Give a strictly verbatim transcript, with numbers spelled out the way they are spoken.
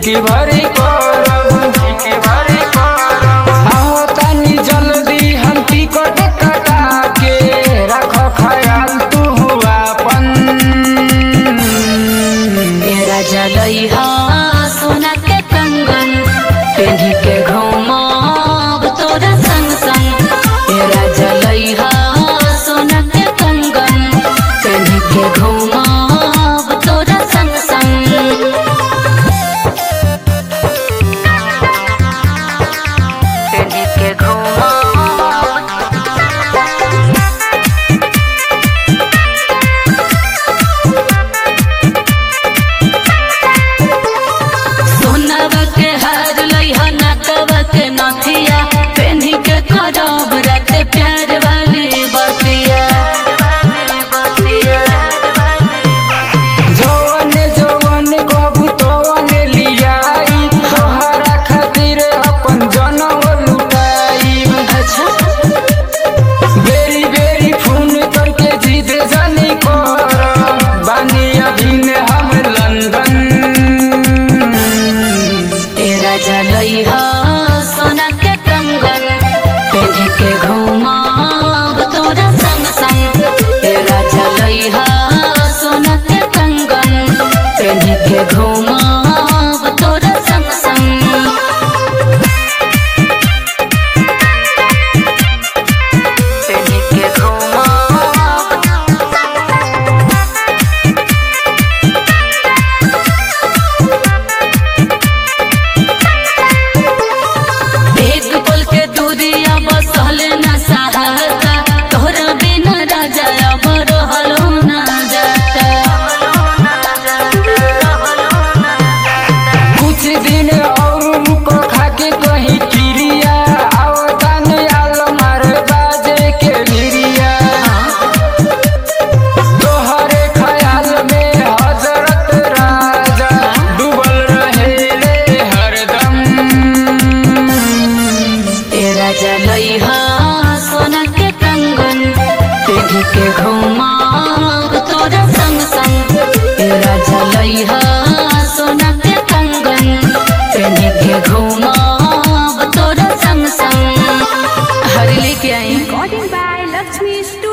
ठीक भरी करब ठीक भरी करब आओ तनी जल्दी हम टिकट कटा के रख ख्याल तू अपन तेरा जलैहा सोना के कंगन पेढ़ी के घूमब तोरा संग संग तेरा जलैहा सोना के कंगन पेढ़ी के घूमब तोरा संग संग पेढ़ी के घूमब सोनवा के हार लइहा नाकवा के नथिया पेन्ही के करब रात प्यार वाली बतिया जवन जवन कबू तवन लियाई तोहरा खातिर अपन जनम लुटाई अच्छा बेरी बेरी फोन करके जिद जानी कर बानी अभिन हम लंदन तेरा जलैहा सोना के कंगन पेढ़ी के घूमब तोरा संग संग तेरा जलैहा सोना के कंगन पेढ़ी के घूमब तोरा संग संग पेढ़ी के घूमब एक पल के दूरिया बसल न सहाता तोहरा बिना राजा अब रहलो न जाता कुछ दिन और रुको खाके कहीं किरिया आवतान आलमार बाजे के लिरिया तोहरे ख्याल में हजरत राजा डूबल रहेले हरदम तेरा जलैहा सोना के कंगन पेढ़ी के घूमब तोरा संग संग तेरा जलैहा सोना के कंगन पेढ़ी के घूमब तोरा संग संग हर लेके आई Recording by Lakshmi Studio.